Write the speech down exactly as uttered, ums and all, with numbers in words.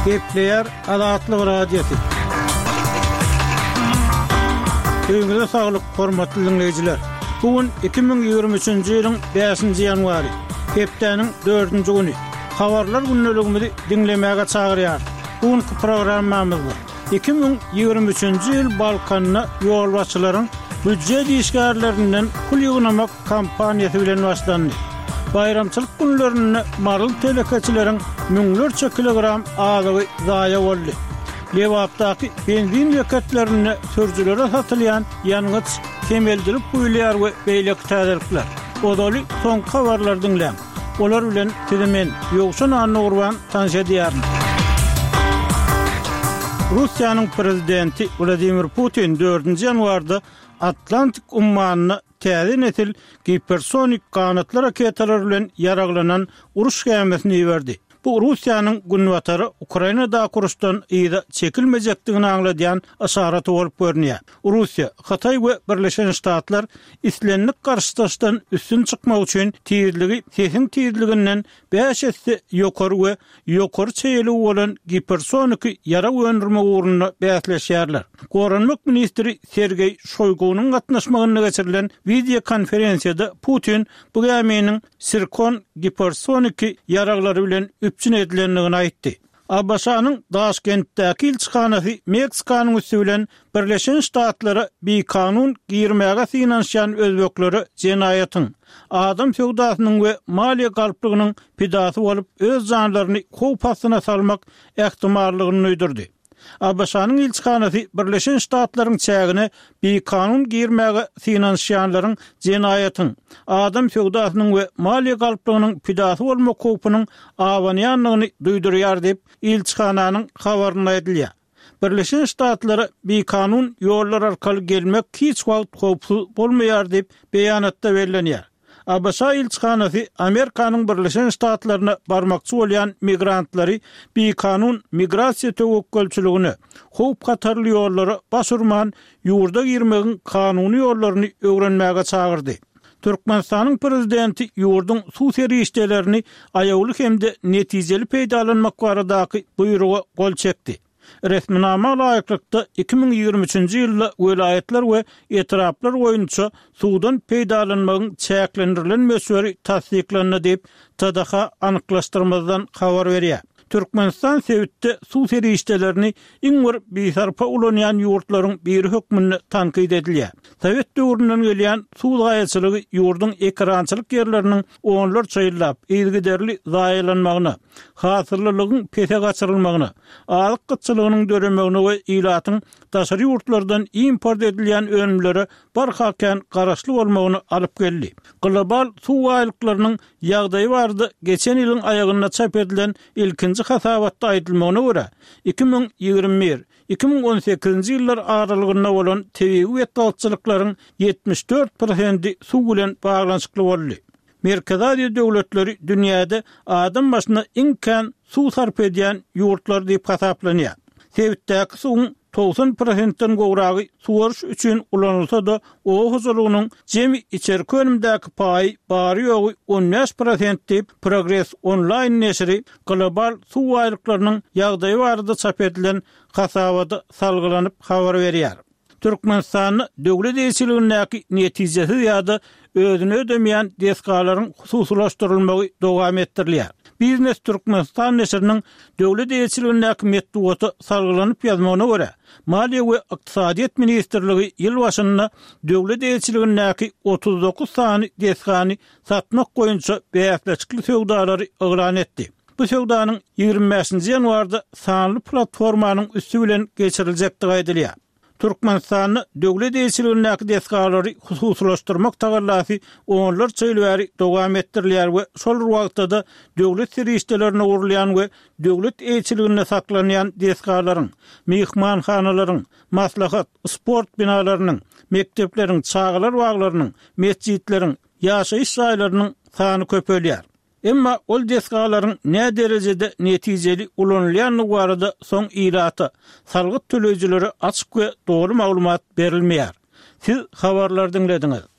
Kepler Adatlyk radiosu. Öňüňizde saglyk, hormatly dinleyijiler. Bugün iki bin ýygrimi üçünji ýylyň beşinji ýanwary, hepdeniň dördünji güni. Habarlar günneligimizi dinlemäge çagyrýar. Bugünkü programmamyzda iki bin ýygrimi üçünji ýyl Balkanyna ýol başçylaryň büdjet işgärlerinden pul ýygnamak kampaniýasy bilen başlandy. Bayramçylyk günlerinde marul telekeçileriň müňlerçe kilogram azygy zaýa boldy. Lewapdaky benzin ýeketlerini sürjülere satylýan ýangyç kemeldirip goýulýar we beýleki täzelikler. Odaly soň habarlar dinläň. Olar bilen sizimen ýokşan anny gurban tanşadýar. Russiýanyň prezidenti Vladimir Putin dördünji ýanwarda Atlantik ummanyny täze nesil hipersonik kanatly raketalar bilen ýaraglanan uruş gemesini berdi. Bu Russiýanyň günwatary Ukrainada kuruşdan ýa-da çekilmejekdigini aňladýan aşaraty bolup görnýär. Russiýa, Hatay we Birleşen Ştatlar islenlik garşydaşdan üstün çykmak üçin tiyirligi, sesin tiyirliginden beş esse ýokary we ýokary çeýeli bolan hipersonik ýara öndürme uğruna bäsleşýärler. Goranmak ministri Sergey Shoygunyň gatnaşmagyna geçirilen video konferensiýada Putin bu geminiň sirkon hipersonik ýaraglary bilen üpçün edilenligini aýtdy. Abaşanyň Daşkentdäki ilçihanasy Meksikanyň üstü bilen Birleşen Ştatlara bir kanun girmäge finansiýan özbekleri jenaýatyň, adam söwdasynyň we maliýe galplygynyň pidasy bolup öz janlaryny howp astyna salmak ähtimallygyny öýdürdi. Abaşanyň ilçihanasy Birleşen Ştatlaryň çägine bir kanun girmäge finansiýanlaryň jenaýatyň, adam söwdasynyň we maliýe galplygynyň pidasy bolmak howpynyň awanýanlygyny duýdurýar diýip ilçihananyň habaryna edilýär. Birleşen Ştatlary bir kanun ýollar arkaly gelmek hiç wagt howpsuz bolmaýar diýip beýanatda berilýär. Abaşa ilçihanasy Amerikanyň Birleşen Ştatlaryna barmakçy bolýan migrantlary bir kanun migrasiýa töwekkelçiligini, howp gatarly ýollary başurman ýurda girmegiň kanuny ýollaryny öwrenmäge çagyrdy. Türkmenistanyň prezidenti ýurdun suw serişdelerini aýawly hemde netijeli peýdalanmak baradaky buýruga gol çekdi. Resminama laýyklykda iki bin ýygrimi üçünji ýylda welaýetler we etraplar boýunça suwdan peýdalanmagyň çäklendirilýän mösweri tasdiklandy diýip T D H anyklaşdyrmadan habar berýär. Türkmenistan Sewitde suw serişdelerini iňwer biýsarpa ulanýan ýurtlaryň biri hökmüne tankyd edilýär. Sowet döwründen gelýän suw gaýaçylygy ýurdun ekrançylyk ýerleriniň onlarça ýyllap ýygyderli zaýalanmagyna, hasyrlylygyň pese gaçyrylmagyna, alyk gytçylygynyň döremegine we ýylatyň daşary ýurtlardan import edilýän önümlere barhaken garaşly bolmagyny alyp geldi. Global suw aýlyklarynyň ýagdaýy bardy geçen ýylyň aýagyna çap edilen ilkinji hasabatda aýdylmagyna görä iki bin ýygrimi bir iki bin on sekizinji ýyllar aralygyna bolan tebigy wetdalçylyklaryň ýetmiş dört prosenti suw bilen baglanşykly boldy. Merkez Aziýa döwletleri dünýäde adam başyna iňken suw sarp edýän ýurtlar diýip hasaplanýar. Sewitdäki suwun doksan prosentden gowragy suwaryş üçin ulanylsa da o huzurlugynyň jemi içerki önümdäki paý bary ýogy on beş prosent diýip Progress Online neşri global suw aýlyklarynyň ýagdaýy barada çap edilen hasabada salgylanyp habar berýär. Türkmenistany döwlet eýçiligindäki netijesi ýa-da özüne ödemeýän deskalaryň hususlaşdyrylmagy dowam etdirilýär. Biznes Türkmenistan neşriniň döwlet eýçiligindäki metduaty salgylanyp ýazmagyna görä, Maliýe we Ykdysadyýet ministrligi ýyl başynda döwlet eýçiligindäki otuz dokuz sany deskany satmak boýunça beýaklaşykly söwdalary eglan etdi. Bu söwdanyň ýygrimi beşinji ýanwarda sanly platformanyň üstü bilen geçiriljekdigi aýdylýar. Türkmenistany döwlet eýçiligindäki deskalary hususlaşdyrmak tagalasy onlarça ýyl bäri dowam etdirilýär we şol wagtda döwlet serişdelerini urulýan we döwlet eýçiliginde saklanýan deskalaryň, mehmanhanalaryň, maslahat, sport binalarynyň, mektepleriň, çağlar baglarynyň, mescitleriň, ýaşaýyş ýaýlarynyň sany köpelýär. Emma ol deskalaryň ne derejede netijeli ulanylýanlygy barada soň ýylaty salgyt töleýijileri açyk we dogry maglumat berilmeýär. Siz habarlar dinlediňiz.